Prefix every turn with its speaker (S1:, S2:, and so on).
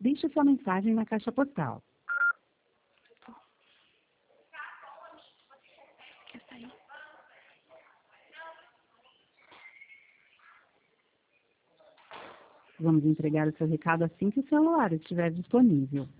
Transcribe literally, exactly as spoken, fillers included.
S1: Deixe sua mensagem na caixa postal.
S2: Quer sair?
S1: Vamos entregar o seu recado assim que o celular estiver disponível.